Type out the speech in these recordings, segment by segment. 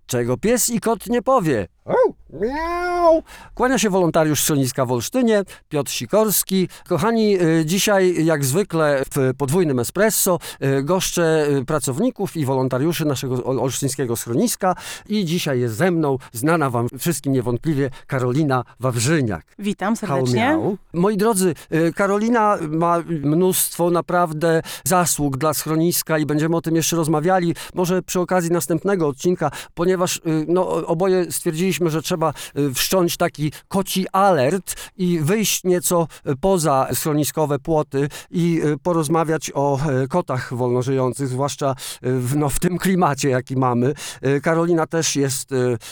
czego pies i kot nie powie. Miau. Kłania się wolontariusz schroniska w Olsztynie, Piotr Sikorski. Kochani, dzisiaj jak zwykle w podwójnym espresso goszczę pracowników i wolontariuszy naszego olsztyńskiego schroniska i dzisiaj jest ze mną znana wam wszystkim niewątpliwie Karolina Wawrzyniak. Witam serdecznie. Moi drodzy, Karolina ma mnóstwo naprawdę zasług dla schroniska i będziemy o tym jeszcze rozmawiali, może przy okazji następnego odcinka, ponieważ oboje stwierdziliśmy, że trzeba wszcząć taki koci alert i wyjść nieco poza schroniskowe płoty i porozmawiać o kotach wolnożyjących, zwłaszcza w tym klimacie, jaki mamy. Karolina też jest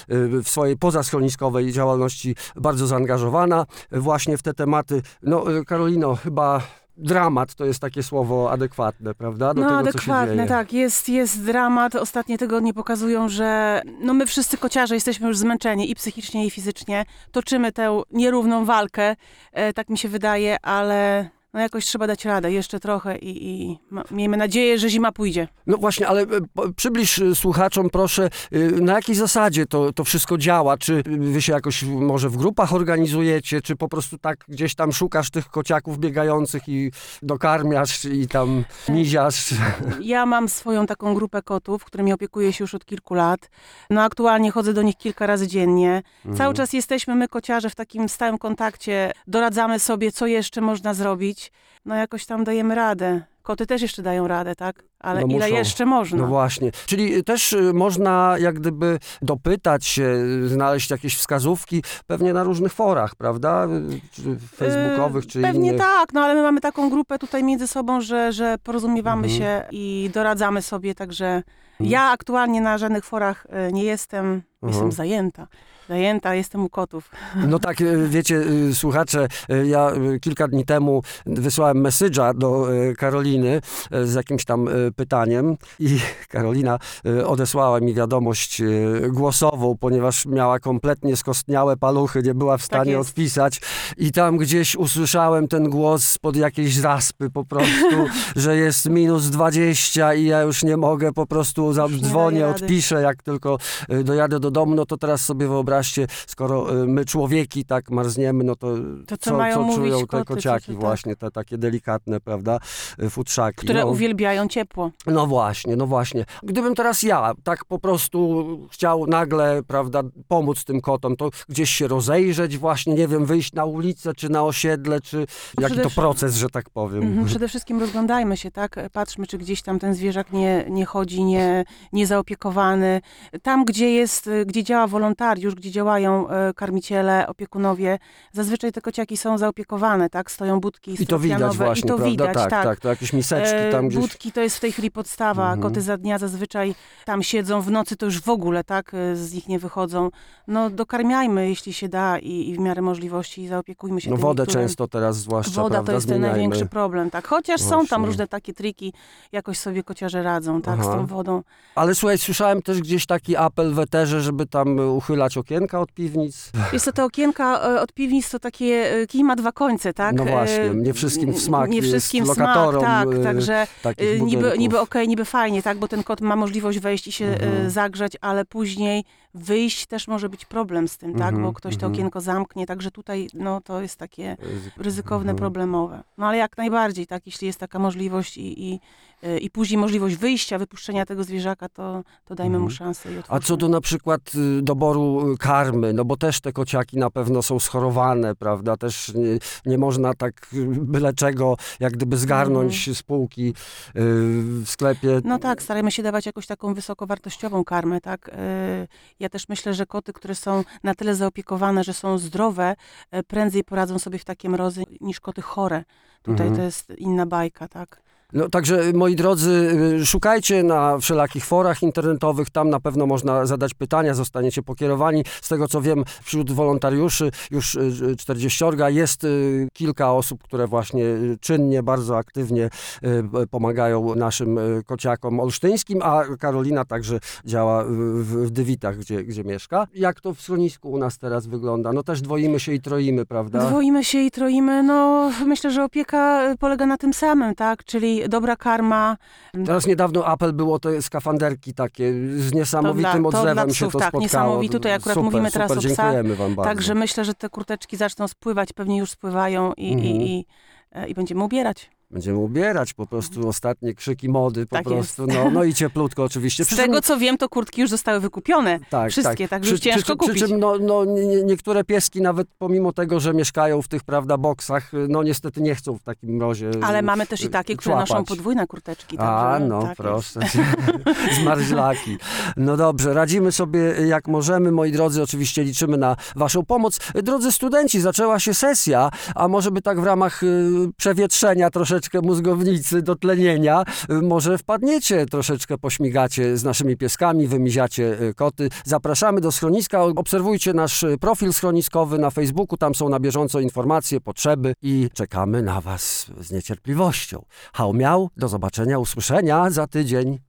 w swojej pozaschroniskowej działalności bardzo zaangażowana właśnie w te tematy. Karolino, chyba dramat to jest takie słowo adekwatne, prawda? Do tego, adekwatne, co się dzieje. Tak. Jest dramat. Ostatnie tygodnie pokazują, że my wszyscy kociarze jesteśmy już zmęczeni i psychicznie, i fizycznie. Toczymy tę nierówną walkę, tak mi się wydaje, ale jakoś trzeba dać radę, jeszcze trochę i miejmy nadzieję, że zima pójdzie. No właśnie, ale przybliż słuchaczom proszę, na jakiej zasadzie to wszystko działa? Czy wy się jakoś może w grupach organizujecie, czy po prostu tak gdzieś tam szukasz tych kociaków biegających i dokarmiasz i tam miziasz? Ja mam swoją taką grupę kotów, którymi opiekuję się już od kilku lat. Aktualnie chodzę do nich kilka razy dziennie. Cały czas jesteśmy my kociarze w takim stałym kontakcie, doradzamy sobie, co jeszcze można zrobić. Jakoś tam dajemy radę. Koty też jeszcze dają radę, tak? Ale ile jeszcze można? No właśnie. Czyli też można jak gdyby dopytać się, znaleźć jakieś wskazówki, pewnie na różnych forach, prawda? Czy facebookowych, czy pewnie innych. tak, ale my mamy taką grupę tutaj między sobą, że porozumiewamy się i doradzamy sobie, także ja aktualnie na żadnych forach nie jestem, jestem zajęta, jestem u kotów. No tak, wiecie, słuchacze, ja kilka dni temu wysłałem message'a do Karoliny z jakimś tam pytaniem i Karolina odesłała mi wiadomość głosową, ponieważ miała kompletnie skostniałe paluchy, nie była w stanie odpisać i tam gdzieś usłyszałem ten głos spod jakiejś zaspy po prostu, że jest -20 i ja już nie mogę, po prostu dzwonię, odpiszę, jak tylko dojadę do domu. No to teraz sobie wyobraźcie, skoro my człowieki tak marzniemy, to co czują te koty, kociaki właśnie, te takie delikatne, prawda, futrzaki. Które uwielbiają ciepło. No właśnie. Gdybym teraz ja tak po prostu chciał nagle, prawda, pomóc tym kotom, to gdzieś się rozejrzeć właśnie, nie wiem, wyjść na ulicę, czy na osiedle, czy jaki to proces, że tak powiem. Przede wszystkim rozglądajmy się, tak? Patrzmy, czy gdzieś tam ten zwierzak nie chodzi, nie zaopiekowany. Tam, gdzie działa wolontariusz, gdzie działają karmiciele, opiekunowie, zazwyczaj te kociaki są zaopiekowane, tak? Stoją budki i to widać właśnie, i to prawda? widać, tak. To jakieś miseczki tam gdzieś. Budki to jest w tej chwili podstawa. Koty za dnia zazwyczaj tam siedzą, w nocy to już w ogóle, tak? Z nich nie wychodzą. Dokarmiajmy, jeśli się da i w miarę możliwości zaopiekujmy się tymi, wodę często teraz zwłaszcza, woda prawda, to jest ten największy problem, tak? Chociaż są tam różne takie triki, jakoś sobie kociarze radzą, tak? Z tą wodą. Ale słuchaj, słyszałem też gdzieś taki apel w eterze, żeby tam uchylać okienka od piwnic. Jest to te okienka od piwnic, to takie kij ma dwa końce, tak? No właśnie, nie wszystkim w smak. Nie wszystkim jest smak, lokatorom, tak, także niby okej, niby fajnie, tak, bo ten kot ma możliwość wejść i się zagrzać, ale później wyjść też może być problem z tym, tak, bo ktoś to okienko zamknie, także tutaj to jest takie ryzykowne, problemowe. Ale jak najbardziej, tak, jeśli jest taka możliwość i później możliwość wyjścia, wypuszczenia tego zwierzaka, to dajmy mu szansę i otwórzmy. A co do na przykład doboru karmy, bo też te kociaki na pewno są schorowane, prawda, też nie można tak byle czego jak gdyby zgarnąć z półki w sklepie. No tak, starajmy się dawać jakąś taką wysokowartościową karmę, tak. Ja też myślę, że koty, które są na tyle zaopiekowane, że są zdrowe, prędzej poradzą sobie w takie mrozy niż koty chore. Tutaj to jest inna bajka, tak. Także moi drodzy, szukajcie na wszelakich forach internetowych, tam na pewno można zadać pytania, zostaniecie pokierowani. Z tego co wiem, wśród wolontariuszy już 40 jest kilka osób, które właśnie czynnie, bardzo aktywnie pomagają naszym kociakom olsztyńskim, a Karolina także działa w Dywitach, gdzie mieszka. Jak to w schronisku u nas teraz wygląda? Też dwoimy się i troimy, prawda? Dwoimy się i troimy, myślę, że opieka polega na tym samym, tak, czyli dobra karma. Teraz niedawno apel było te skafanderki takie z niesamowitym odzewem się to tak, spotkało. niesamowity. Tutaj akurat super, mówimy teraz super, o psach. dziękujemy wam bardzo. Także myślę, że te kurteczki zaczną spływać, pewnie już spływają i będziemy ubierać. Będziemy ubierać po prostu ostatnie krzyki mody po Tak prostu. No i cieplutko oczywiście. Z tego co wiem, to kurtki już zostały wykupione. Wszystkie, tak już ciężko kupić. Przy czym niektóre pieski nawet pomimo tego, że mieszkają w tych, prawda, boksach, no niestety nie chcą w takim mrozie Ale mamy też i takie, które noszą podwójne kurteczki. Tak proszę. Zmarzlaki. No dobrze, radzimy sobie jak możemy, moi drodzy, oczywiście liczymy na waszą pomoc. Drodzy studenci, zaczęła się sesja, a może by tak w ramach przewietrzenia troszeczkę mózgownicy, dotlenienia, może wpadniecie, troszeczkę pośmigacie z naszymi pieskami, wymiziacie koty. Zapraszamy do schroniska, obserwujcie nasz profil schroniskowy na Facebooku, tam są na bieżąco informacje, potrzeby i czekamy na was z niecierpliwością. Hał miał, do zobaczenia, usłyszenia za tydzień.